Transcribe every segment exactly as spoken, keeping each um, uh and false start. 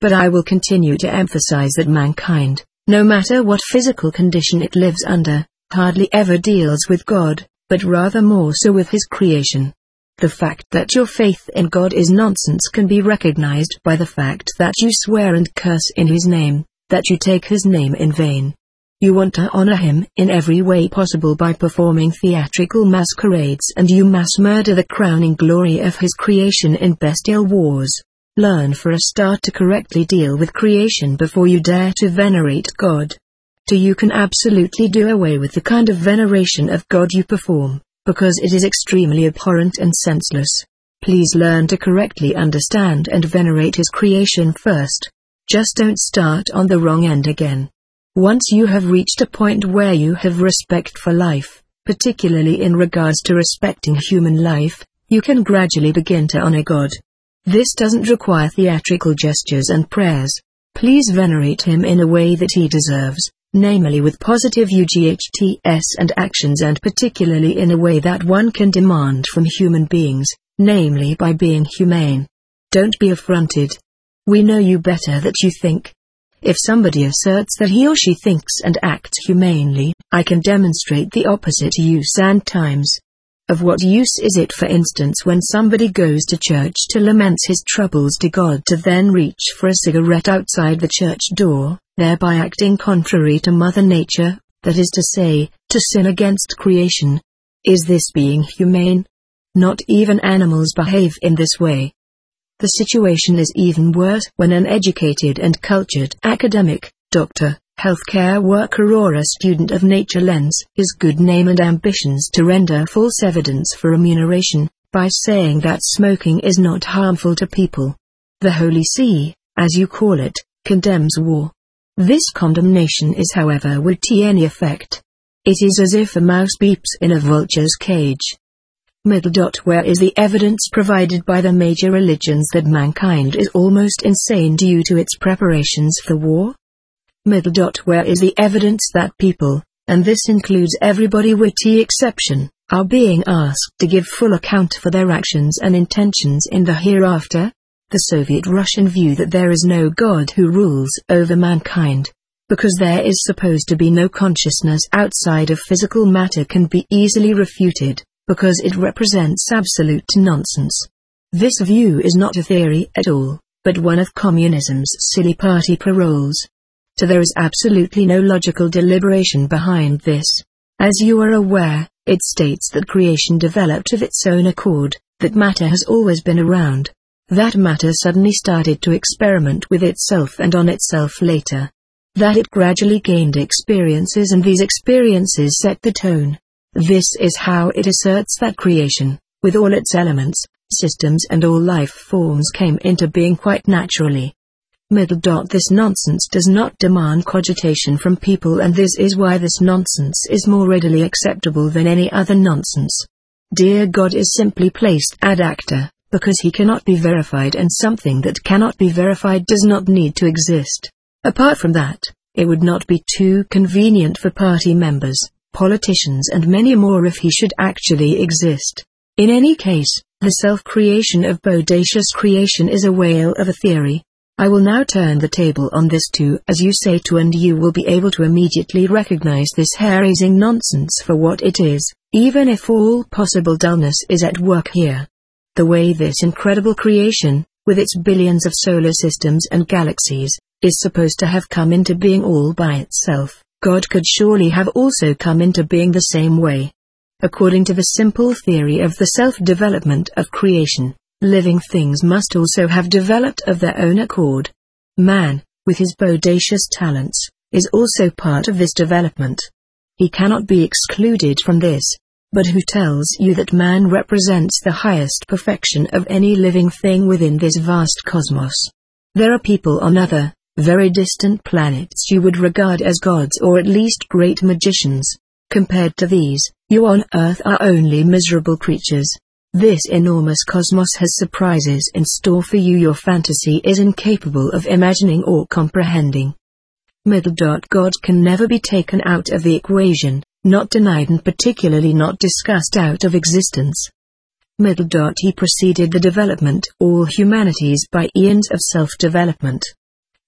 But I will continue to emphasize that mankind, no matter what physical condition it lives under, hardly ever deals with God, but rather more so with his creation. The fact that your faith in God is nonsense can be recognized by the fact that you swear and curse in his name, that you take his name in vain. You want to honor him in every way possible by performing theatrical masquerades, and you mass murder the crowning glory of his creation in bestial wars. Learn for a start to correctly deal with creation before you dare to venerate God. So you can absolutely do away with the kind of veneration of God you perform, because it is extremely abhorrent and senseless. Please learn to correctly understand and venerate his creation first. Just don't start on the wrong end again. Once you have reached a point where you have respect for life, particularly in regards to respecting human life, you can gradually begin to honor God. This doesn't require theatrical gestures and prayers. Please venerate him in a way that he deserves, namely with positive U G H T S and actions, and particularly in a way that one can demand from human beings, namely by being humane. Don't be affronted. We know you better that you think. If somebody asserts that he or she thinks and acts humanely, I can demonstrate the opposite use and times. Of what use is it, for instance, when somebody goes to church to lament his troubles to God, to then reach for a cigarette outside the church door, thereby acting contrary to Mother Nature, that is to say, to sin against creation? Is this being humane? Not even animals behave in this way. The situation is even worse when an educated and cultured academic, doctor, healthcare worker or a student of nature lends his good name and ambitions to render false evidence for remuneration, by saying that smoking is not harmful to people. The Holy See, as you call it, condemns war. This condemnation is, however, without any effect. It is as if a mouse beeps in a vulture's cage. Middle dot where is the evidence provided by the major religions that mankind is almost insane due to its preparations for war? Middle dot where is the evidence that people, and this includes everybody with the exception, are being asked to give full account for their actions and intentions in the hereafter? The Soviet-Russian view that there is no God who rules over mankind, because there is supposed to be no consciousness outside of physical matter, can be easily refuted, because it represents absolute nonsense. This view is not a theory at all, but one of communism's silly party paroles. So there is absolutely no logical deliberation behind this. As you are aware, it states that creation developed of its own accord, that matter has always been around, that matter suddenly started to experiment with itself and on itself later, that it gradually gained experiences and these experiences set the tone. This is how it asserts that creation, with all its elements, systems and all life forms, came into being quite naturally. Middle dot this nonsense does not demand cogitation from people, and this is why this nonsense is more readily acceptable than any other nonsense. Dear God is simply placed ad acta, because he cannot be verified, and something that cannot be verified does not need to exist. Apart from that, it would not be too convenient for party members, politicians and many more if he should actually exist. In any case, the self-creation of bodacious creation is a whale of a theory. I will now turn the table on this too, as you say to, and you will be able to immediately recognize this hair-raising nonsense for what it is, even if all possible dullness is at work here. The way this incredible creation, with its billions of solar systems and galaxies, is supposed to have come into being all by itself, God could surely have also come into being the same way. According to the simple theory of the self-development of creation, living things must also have developed of their own accord. Man, with his bodacious talents, is also part of this development. He cannot be excluded from this. But who tells you that man represents the highest perfection of any living thing within this vast cosmos? There are people on other, very distant planets you would regard as gods, or at least great magicians. Compared to these, you on Earth are only miserable creatures. This enormous cosmos has surprises in store for you your fantasy is incapable of imagining or comprehending. Middle dot God can never be taken out of the equation, not denied and particularly not discussed out of existence. Middle dot he preceded the development all humanities by eons of self-development.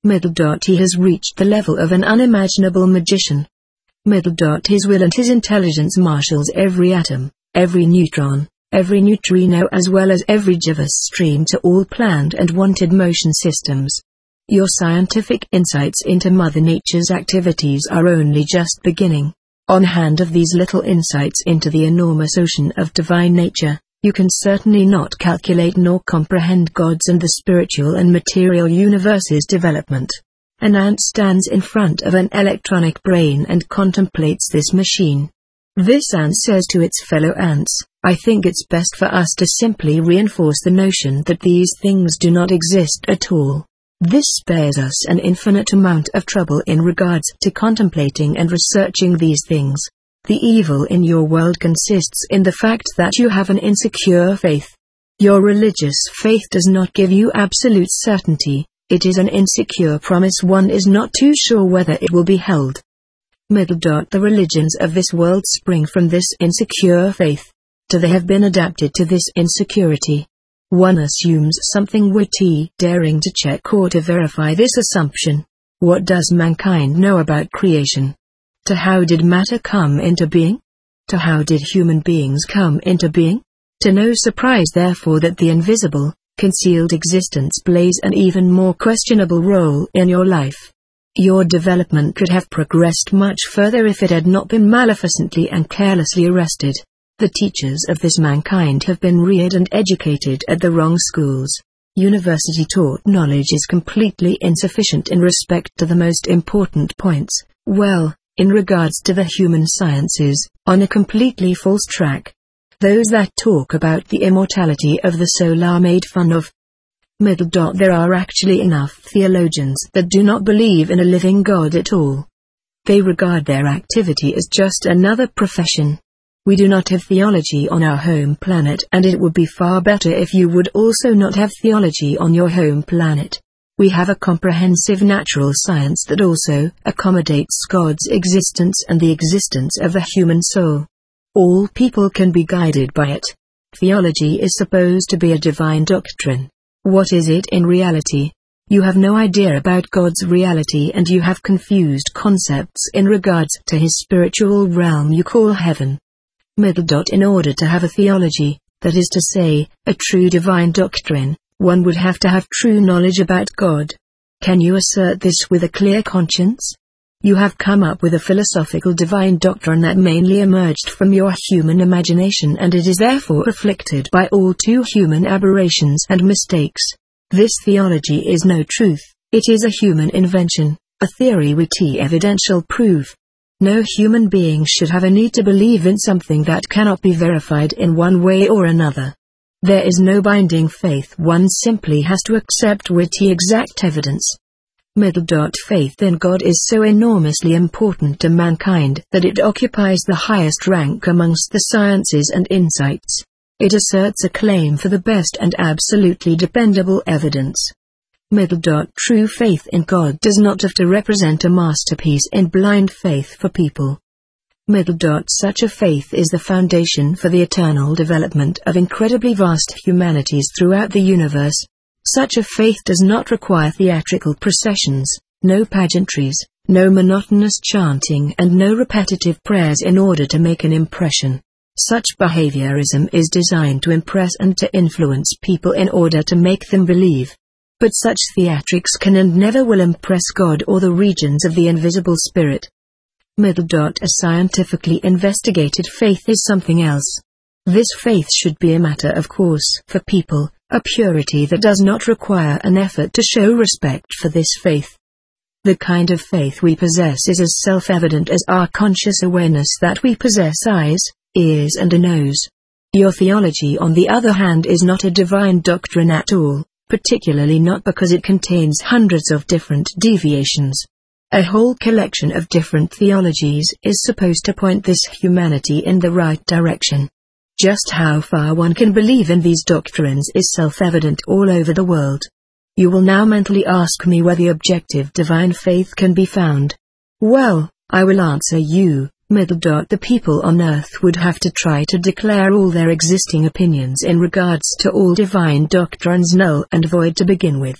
Middle dot he has reached the level of an unimaginable magician. Middle dot his will and his intelligence marshals every atom, every neutron, every neutrino as well as every Jiva stream to all planned and wanted motion systems. Your scientific insights into Mother Nature's activities are only just beginning. On hand of these little insights into the enormous ocean of divine nature, you can certainly not calculate nor comprehend God's and the spiritual and material universe's development. An ant stands in front of an electronic brain and contemplates this machine. This ant says to its fellow ants, I think it's best for us to simply reinforce the notion that these things do not exist at all. This spares us an infinite amount of trouble in regards to contemplating and researching these things. The evil in your world consists in the fact that you have an insecure faith. Your religious faith does not give you absolute certainty, it is an insecure promise one is not too sure whether it will be held. Middle dot the religions of this world spring from this insecure faith. Do they have been adapted to this insecurity? One assumes something witty, daring to check or to verify this assumption. What does mankind know about creation? To how did matter come into being? To how did human beings come into being? To no surprise therefore that the invisible, concealed existence plays an even more questionable role in your life. Your development could have progressed much further if it had not been maleficently and carelessly arrested. The teachers of this mankind have been reared and educated at the wrong schools. University-taught knowledge is completely insufficient in respect to the most important points, well, in regards to the human sciences, on a completely false track. Those that talk about the immortality of the soul are made fun of. Middle dot there are actually enough theologians that do not believe in a living God at all. They regard their activity as just another profession. We do not have theology on our home planet, and it would be far better if you would also not have theology on your home planet. We have a comprehensive natural science that also accommodates God's existence and the existence of the human soul. All people can be guided by it. Theology is supposed to be a divine doctrine. What is it in reality? You have no idea about God's reality and you have confused concepts in regards to his spiritual realm you call heaven. Middle dot in order to have a theology, that is to say, a true divine doctrine, one would have to have true knowledge about God. Can you assert this with a clear conscience? You have come up with a philosophical divine doctrine that mainly emerged from your human imagination and it is therefore afflicted by all too human aberrations and mistakes. This theology is no truth, it is a human invention, a theory with evidential proof. No human being should have a need to believe in something that cannot be verified in one way or another. There is no binding faith, one simply has to accept witty exact evidence. Middle dot faith in God is so enormously important to mankind that it occupies the highest rank amongst the sciences and insights. It asserts a claim for the best and absolutely dependable evidence. Middle dot true faith in God does not have to represent a masterpiece in blind faith for people. Middle dot such a faith is the foundation for the eternal development of incredibly vast humanities throughout the universe. Such a faith does not require theatrical processions, no pageantries, no monotonous chanting and no repetitive prayers in order to make an impression. Such behaviorism is designed to impress and to influence people in order to make them believe. But such theatrics can and never will impress God or the regions of the invisible spirit. Middle dot a scientifically investigated faith is something else. This faith should be a matter of course for people, a purity that does not require an effort to show respect for this faith. The kind of faith we possess is as self-evident as our conscious awareness that we possess eyes, ears and a nose. Your theology on the other hand is not a divine doctrine at all. Particularly not because it contains hundreds of different deviations. A whole collection of different theologies is supposed to point this humanity in the right direction. Just how far one can believe in these doctrines is self-evident all over the world. You will now mentally ask me whether objective divine faith can be found. Well, I will answer you. Middle dot the people on earth would have to try to declare all their existing opinions in regards to all divine doctrines null and void to begin with.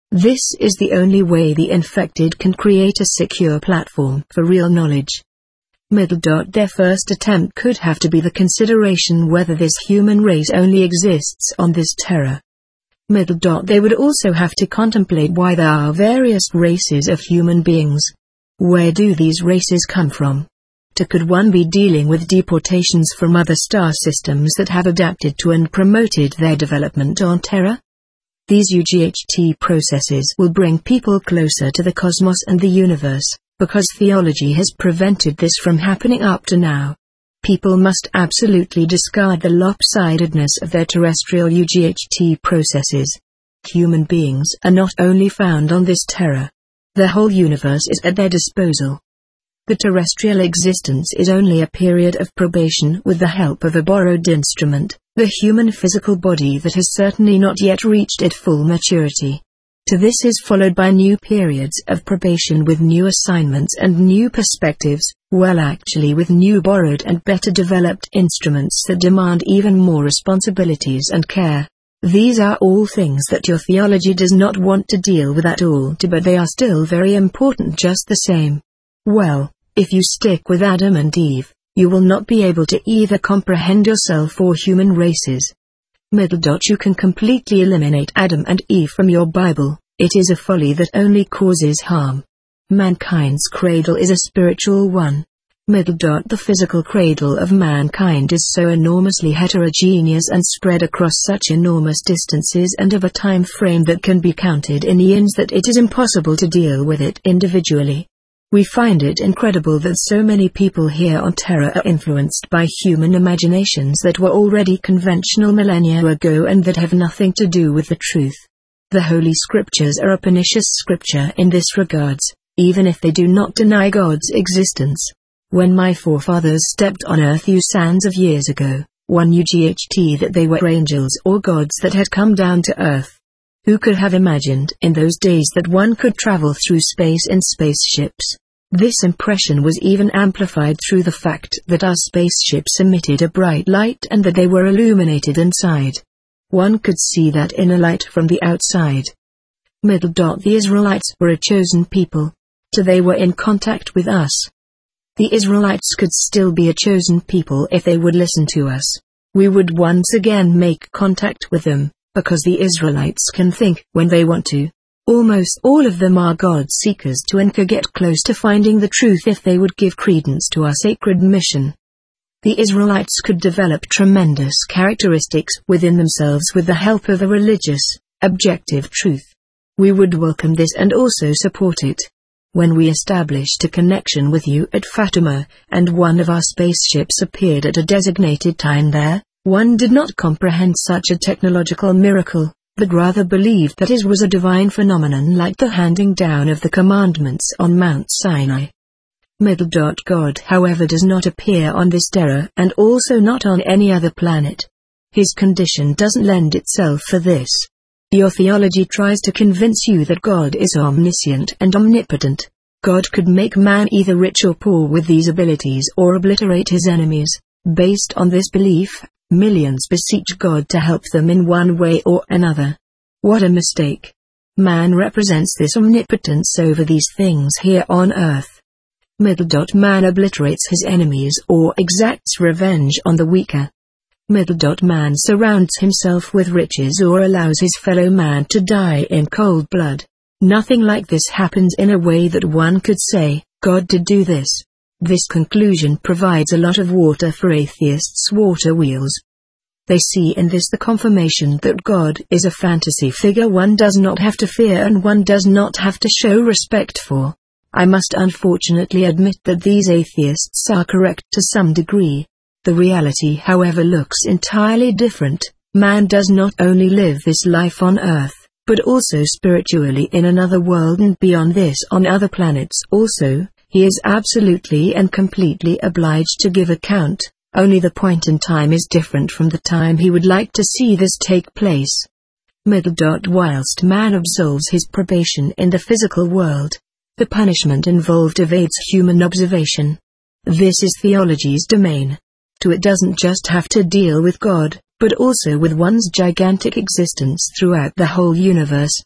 This is the only way the infected can create a secure platform for real knowledge. Middle dot Their first attempt could have to be the consideration whether this human race only exists on this terra. Middle dot They would also have to contemplate why there are various races of human beings. Where do these races come from? To could one be dealing with deportations from other star systems that have adapted to and promoted their development on Terra? These U G H T processes will bring people closer to the cosmos and the universe, because theology has prevented this from happening up to now. People must absolutely discard the lopsidedness of their terrestrial U G H T processes. Human beings are not only found on this terra. The whole universe is at their disposal. The terrestrial existence is only a period of probation with the help of a borrowed instrument, the human physical body that has certainly not yet reached its full maturity. To this is followed by new periods of probation with new assignments and new perspectives, well actually with new borrowed and better developed instruments that demand even more responsibilities and care. These are all things that your theology does not want to deal with at all, but they are still very important just the same. Well, if you stick with Adam and Eve, you will not be able to either comprehend yourself or human races. Middle dot You can completely eliminate Adam and Eve from your Bible. It is a folly that only causes harm. Mankind's cradle is a spiritual one. Middle dot The physical cradle of mankind is so enormously heterogeneous and spread across such enormous distances and of a time frame that can be counted in eons that it is impossible to deal with it individually. We find it incredible that so many people here on Terra are influenced by human imaginations that were already conventional millennia ago and that have nothing to do with the truth. The Holy Scriptures are a pernicious scripture in this regards, even if they do not deny God's existence. When my forefathers stepped on earth thousands of years ago, one U G H T that they were angels or gods that had come down to earth. Who could have imagined in those days that one could travel through space in spaceships? This impression was even amplified through the fact that our spaceships emitted a bright light and that they were illuminated inside. One could see that inner light from the outside. Middle dot The Israelites were a chosen people. So they were in contact with us. The Israelites could still be a chosen people if they would listen to us. We would once again make contact with them. Because the Israelites can think when they want to. Almost all of them are God seekers to and could get close to finding the truth if they would give credence to our sacred mission. The Israelites could develop tremendous characteristics within themselves with the help of a religious, objective truth. We would welcome this and also support it. When we established a connection with you at Fatima, and one of our spaceships appeared at a designated time there, one did not comprehend such a technological miracle, but rather believed that it was a divine phenomenon like the handing down of the commandments on Mount Sinai. Middle dot God, however, does not appear on this terra and also not on any other planet. His condition doesn't lend itself for this. Your theology tries to convince you that God is omniscient and omnipotent. God could make man either rich or poor with these abilities or obliterate his enemies. Based on this belief, millions beseech God to help them in one way or another. What a mistake. Man represents this omnipotence over these things here on earth. Middle dot Man obliterates his enemies or exacts revenge on the weaker. Middle dot Man surrounds himself with riches or allows his fellow man to die in cold blood. Nothing like this happens in a way that one could say, God did do this. This conclusion provides a lot of water for atheists' water wheels. They see in this the confirmation that God is a fantasy figure one does not have to fear and one does not have to show respect for. I must unfortunately admit that these atheists are correct to some degree. The reality, however, looks entirely different. Man does not only live this life on earth, but also spiritually in another world and beyond this on other planets also. He is absolutely and completely obliged to give account, only the point in time is different from the time he would like to see this take place. Middle dot Whilst man absolves his probation in the physical world, the punishment involved evades human observation. This is theology's domain. To it doesn't just have to deal with God, but also with one's gigantic existence throughout the whole universe.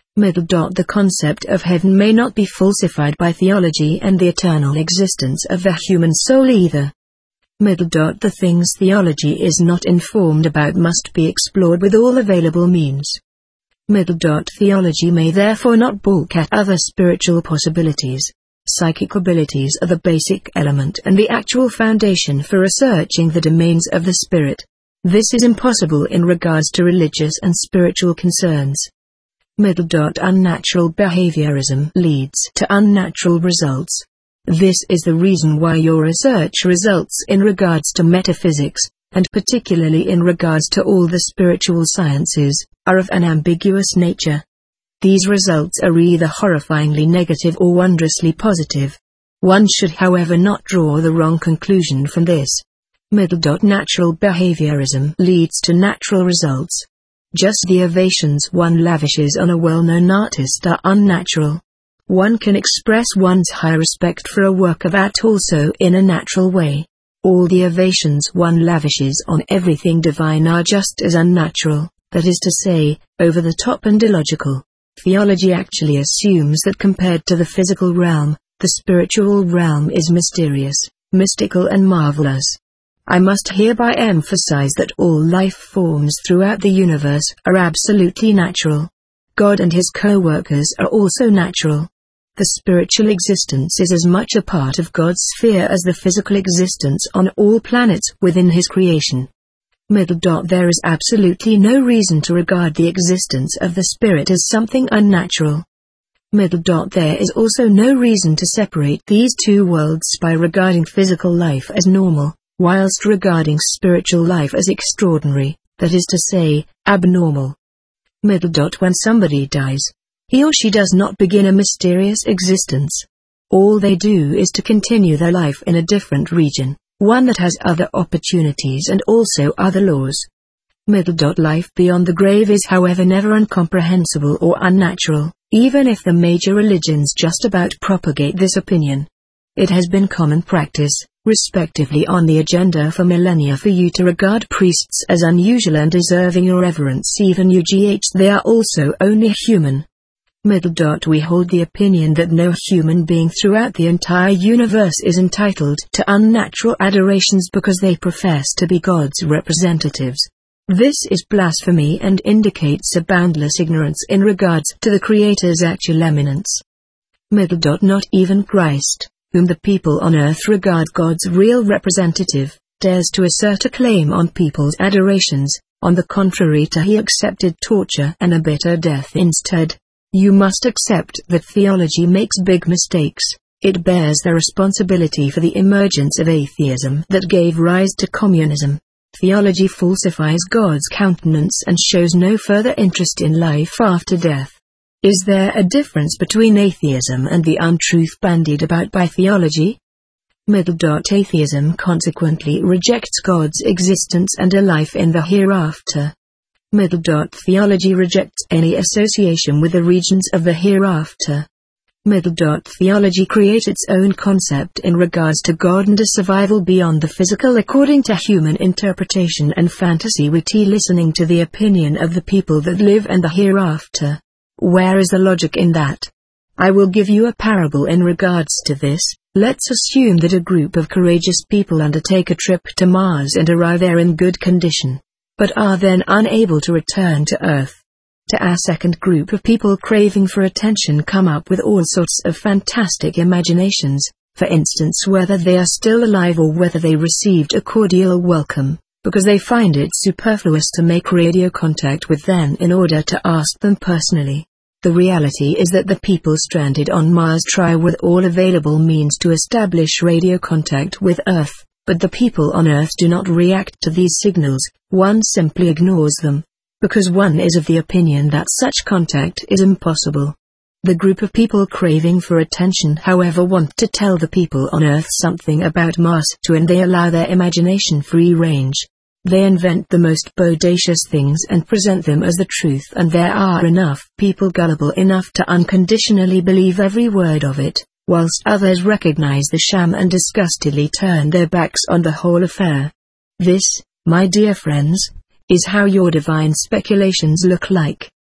Middle dot The concept of heaven may not be falsified by theology and the eternal existence of the human soul either. Middle dot The things theology is not informed about must be explored with all available means. Middle dot Theology may therefore not balk at other spiritual possibilities. Psychic abilities are the basic element and the actual foundation for researching the domains of the spirit. This is impossible in regards to religious and spiritual concerns. Middle dot Unnatural behaviorism leads to unnatural results. This is the reason why your research results in regards to metaphysics, and particularly in regards to all the spiritual sciences, are of an ambiguous nature. These results are either horrifyingly negative or wondrously positive. One should however not draw the wrong conclusion from this. Middle dot Natural behaviorism leads to natural results. Just the ovations one lavishes on a well-known artist are unnatural. One can express one's high respect for a work of art also in a natural way. All the ovations one lavishes on everything divine are just as unnatural, that is to say, over the top and illogical. Theology actually assumes that compared to the physical realm, the spiritual realm is mysterious, mystical and marvelous. I must hereby emphasize that all life forms throughout the universe are absolutely natural. God and his co-workers are also natural. The spiritual existence is as much a part of God's sphere as the physical existence on all planets within his creation. Middle dot There is absolutely no reason to regard the existence of the spirit as something unnatural. Middle dot There is also no reason to separate these two worlds by regarding physical life as normal, whilst regarding spiritual life as extraordinary, that is to say, abnormal. Middle dot When somebody dies, he or she does not begin a mysterious existence. All they do is to continue their life in a different region, one that has other opportunities and also other laws. Middle dot Life beyond the grave is however never incomprehensible or unnatural, even if the major religions just about propagate this opinion. It has been common practice, respectively on the agenda for millennia, for you to regard priests as unusual and deserving your reverence even ugh they are also only human. Middle dot We hold the opinion that no human being throughout the entire universe is entitled to unnatural adorations because they profess to be God's representatives. This is blasphemy and indicates a boundless ignorance in regards to the Creator's actual eminence. Middle dot Not even Christ, whom the people on earth regard God's real representative, dares to assert a claim on people's adorations. On the contrary, he accepted torture and a bitter death instead. You must accept that theology makes big mistakes. It bears the responsibility for the emergence of atheism that gave rise to communism. Theology falsifies God's countenance and shows no further interest in life after death. Is there a difference between atheism and the untruth bandied about by theology? Middle dot Atheism consequently rejects God's existence and a life in the hereafter. Middle dot Theology rejects any association with the regions of the hereafter. Middle dot Theology creates its own concept in regards to God and a survival beyond the physical according to human interpretation and fantasy, witty listening to the opinion of the people that live and the hereafter. Where is the logic in that? I will give you a parable in regards to this. Let's assume that a group of courageous people undertake a trip to Mars and arrive there in good condition, but are then unable to return to Earth. To our second group of people craving for attention come up with all sorts of fantastic imaginations, for instance whether they are still alive or whether they received a cordial welcome, because they find it superfluous to make radio contact with them in order to ask them personally. The reality is that the people stranded on Mars try with all available means to establish radio contact with Earth, but the people on Earth do not react to these signals. One simply ignores them, because one is of the opinion that such contact is impossible. The group of people craving for attention however want to tell the people on Earth something about Mars too, and they allow their imagination free range. They invent the most bodacious things and present them as the truth, and there are enough people gullible enough to unconditionally believe every word of it, whilst others recognize the sham and disgustedly turn their backs on the whole affair. This, my dear friends, is how your divine speculations look like.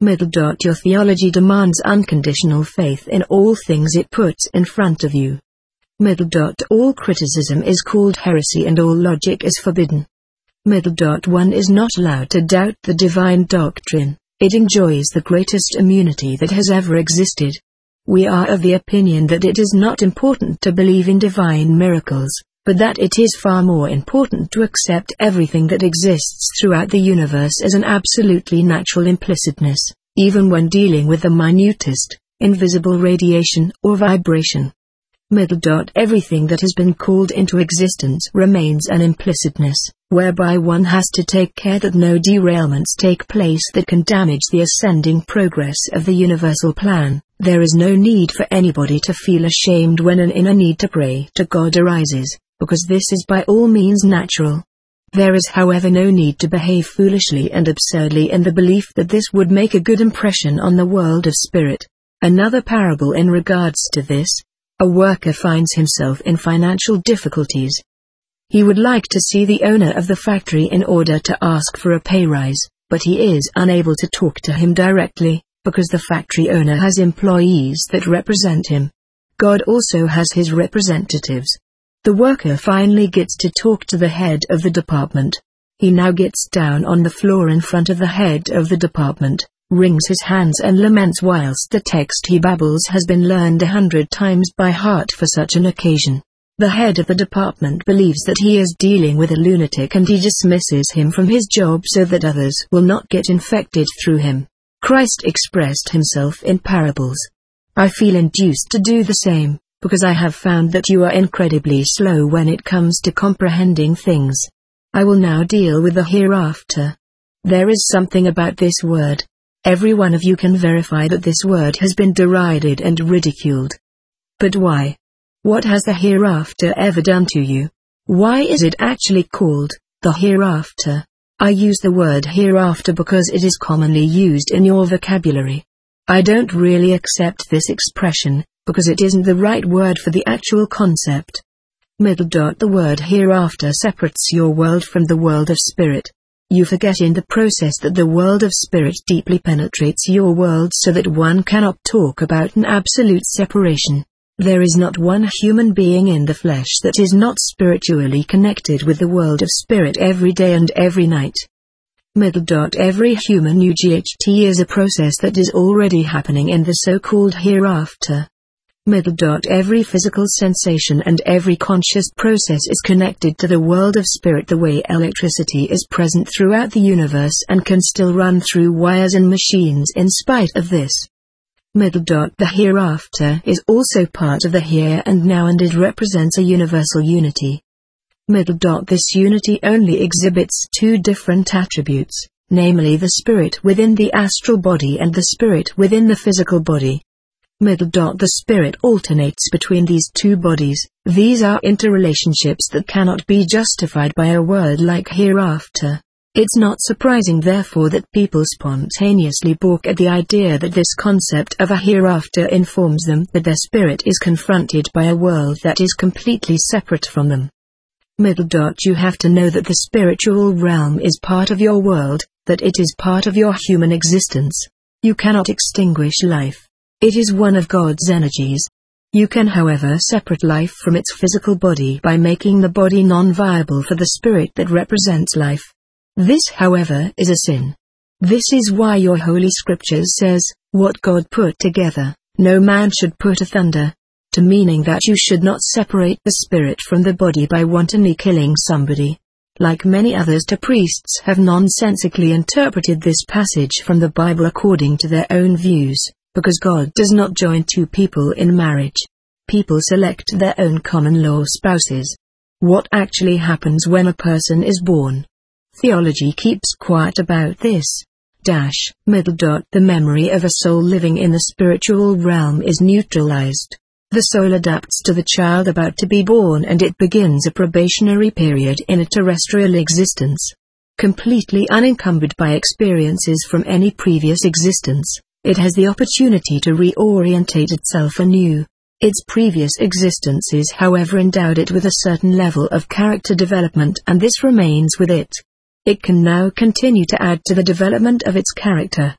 Middle dot your theology demands unconditional faith in all things it puts in front of you. Middle dot all criticism is called heresy and all logic is forbidden. Middle dot one is not allowed to doubt the divine doctrine. It enjoys the greatest immunity that has ever existed. We are of the opinion that it is not important to believe in divine miracles, but that it is far more important to accept everything that exists throughout the universe as an absolutely natural implicitness, even when dealing with the minutest, invisible radiation or vibration. Middle dot everything that has been called into existence remains an implicitness, whereby one has to take care that no derailments take place that can damage the ascending progress of the universal plan. There is no need for anybody to feel ashamed when an inner need to pray to God arises, because this is by all means natural. There is however no need to behave foolishly and absurdly in the belief that this would make a good impression on the world of spirit. Another parable in regards to this. A worker finds himself in financial difficulties. He would like to see the owner of the factory in order to ask for a pay rise, but he is unable to talk to him directly, because the factory owner has employees that represent him. God also has his representatives. The worker finally gets to talk to the head of the department. He now gets down on the floor in front of the head of the department, wrings his hands and laments whilst the text he babbles has been learned a hundred times by heart for such an occasion. The head of the department believes that he is dealing with a lunatic and he dismisses him from his job so that others will not get infected through him. Christ expressed himself in parables. I feel induced to do the same, because I have found that you are incredibly slow when it comes to comprehending things. I will now deal with the hereafter. There is something about this word. Every one of you can verify that this word has been derided and ridiculed. But why? What has the hereafter ever done to you? Why is it actually called the hereafter? I use the word hereafter because it is commonly used in your vocabulary. I don't really accept this expression, because it isn't the right word for the actual concept. Middle dot the word hereafter separates your world from the world of spirit. You forget in the process that the world of spirit deeply penetrates your world so that one cannot talk about an absolute separation. There is not one human being in the flesh that is not spiritually connected with the world of spirit every day and every night. Middle dot every human U G H T is a process that is already happening in the so-called hereafter. Middle dot every physical sensation and every conscious process is connected to the world of spirit the way electricity is present throughout the universe and can still run through wires and machines in spite of this. Middle dot the hereafter is also part of the here and now and it represents a universal unity. Middle dot this unity only exhibits two different attributes, namely the spirit within the astral body and the spirit within the physical body. Middle dot the spirit alternates between these two bodies. These are interrelationships that cannot be justified by a word like hereafter. It's not surprising therefore that people spontaneously balk at the idea that this concept of a hereafter informs them that their spirit is confronted by a world that is completely separate from them. Middle dot you have to know that the spiritual realm is part of your world, that it is part of your human existence. You cannot extinguish life. It is one of God's energies. You can however separate life from its physical body by making the body non-viable for the spirit that represents life. This however is a sin. This is why your holy scriptures says, what God put together, no man should put asunder. To meaning that you should not separate the spirit from the body by wantonly killing somebody. Like many others the priests have nonsensically interpreted this passage from the Bible according to their own views. Because God does not join two people in marriage. People select their own common law spouses. What actually happens when a person is born? Theology keeps quiet about this. Dash, middle dot the memory of a soul living in the spiritual realm is neutralized. The soul adapts to the child about to be born and it begins a probationary period in a terrestrial existence. Completely unencumbered by experiences from any previous existence. It has the opportunity to reorientate itself anew. Its previous existences however endowed it with a certain level of character development and this remains with it. It can now continue to add to the development of its character.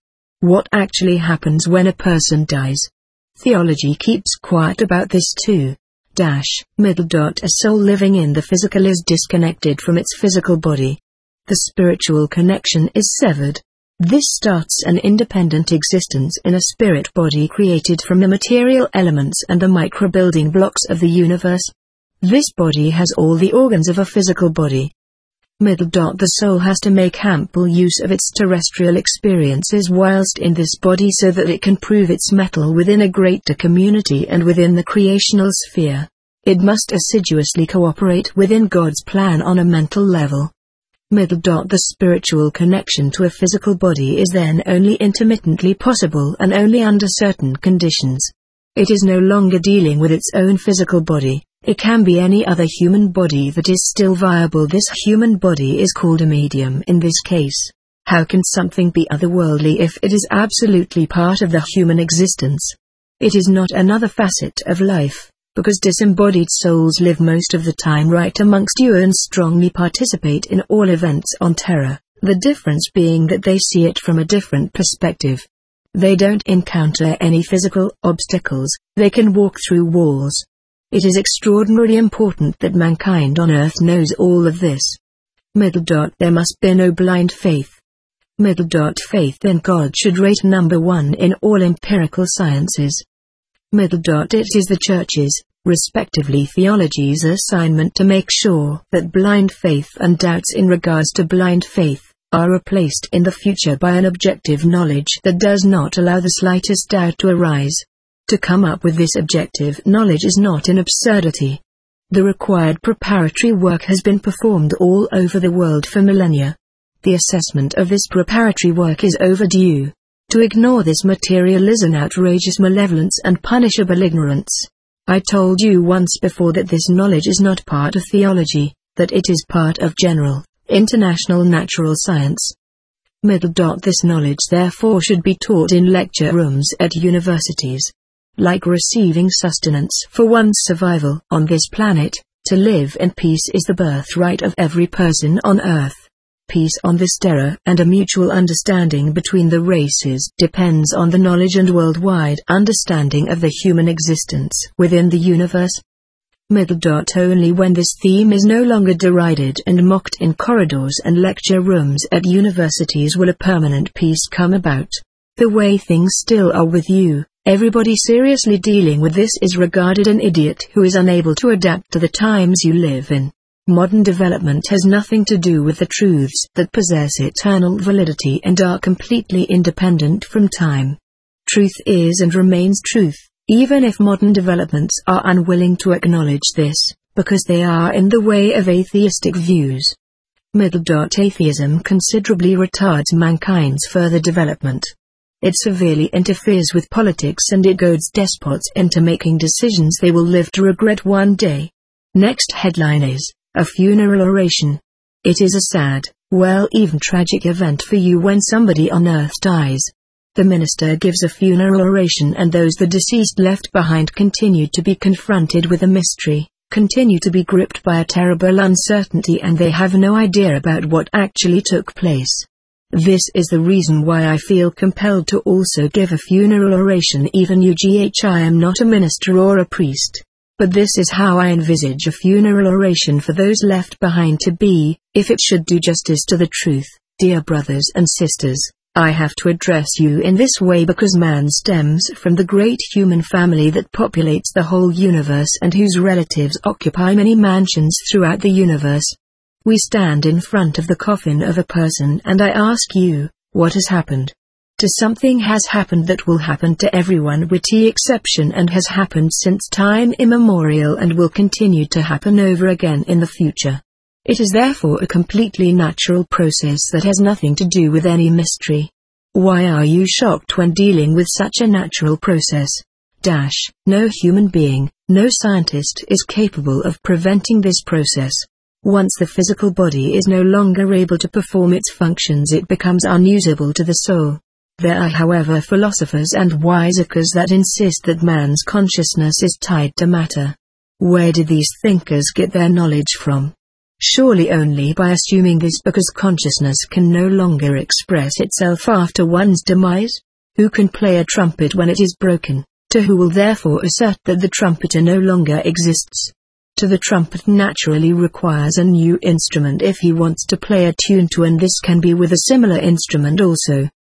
What actually happens when a person dies? Theology keeps quiet about this too. Dash, middle dot a soul living in the physical is disconnected from its physical body. The spiritual connection is severed. This starts an independent existence in a spirit body created from the material elements and the micro-building blocks of the universe. This body has all the organs of a physical body. Middle dot the soul has to make ample use of its terrestrial experiences whilst in this body so that it can prove its mettle within a greater community and within the creational sphere. It must assiduously cooperate within God's plan on a mental level. Middle dot the spiritual connection to a physical body is then only intermittently possible and only under certain conditions. It is no longer dealing with its own physical body. It can be any other human body that is still viable. This human body is called a medium in this case. How can something be otherworldly if it is absolutely part of the human existence? It is not another facet of life, because disembodied souls live most of the time right amongst you and strongly participate in all events on Terra, the difference being that they see it from a different perspective. They don't encounter any physical obstacles, they can walk through walls. It is extraordinarily important that mankind on earth knows all of this. Middle dot there must be no blind faith. Middle dot faith in God should rate number one in all empirical sciences. Middle dot it is the Church's, respectively theology's assignment to make sure that blind faith and doubts in regards to blind faith are replaced in the future by an objective knowledge that does not allow the slightest doubt to arise. To come up with this objective knowledge is not an absurdity. The required preparatory work has been performed all over the world for millennia. The assessment of this preparatory work is overdue. To ignore this material is an outrageous malevolence and punishable ignorance. I told you once before that this knowledge is not part of theology, that it is part of general, international natural science. Middle dot this knowledge therefore should be taught in lecture rooms at universities. Like receiving sustenance for one's survival on this planet, to live in peace is the birthright of every person on Earth. Peace on this terra and a mutual understanding between the races depends on the knowledge and worldwide understanding of the human existence within the universe. Middle dot only when this theme is no longer derided and mocked in corridors and lecture rooms at universities will a permanent peace come about. The way things still are with you, everybody seriously dealing with this is regarded an idiot who is unable to adapt to the times you live in. Modern development has nothing to do with the truths that possess eternal validity and are completely independent from time. Truth is and remains truth, even if modern developments are unwilling to acknowledge this, because they are in the way of atheistic views. Middle dot atheism considerably retards mankind's further development. It severely interferes with politics and it goads despots into making decisions they will live to regret one day. Next headline is, a funeral oration. It is a sad, well even tragic event for you when somebody on earth dies. The minister gives a funeral oration and those the deceased left behind continue to be confronted with a mystery, continue to be gripped by a terrible uncertainty and they have no idea about what actually took place. This is the reason why I feel compelled to also give a funeral oration even U G H I am not a minister or a priest. But this is how I envisage a funeral oration for those left behind to be, if it should do justice to the truth. Dear brothers and sisters, I have to address you in this way because man stems from the great human family that populates the whole universe and whose relatives occupy many mansions throughout the universe. We stand in front of the coffin of a person and I ask you, what has happened? To something has happened that will happen to everyone with the exception and has happened since time immemorial and will continue to happen over again in the future. It is therefore a completely natural process that has nothing to do with any mystery. Why are you shocked when dealing with such a natural process? Dash, no human being, no scientist is capable of preventing this process. Once the physical body is no longer able to perform its functions, it becomes unusable to the soul. There are however philosophers and wiseacres that insist that man's consciousness is tied to matter. Where did these thinkers get their knowledge from? Surely only by assuming this because consciousness can no longer express itself after one's demise? Who can play a trumpet when it is broken? To who will therefore assert that the trumpeter no longer exists? To the trumpet naturally requires a new instrument if he wants to play a tune to, and this can be with a similar instrument also.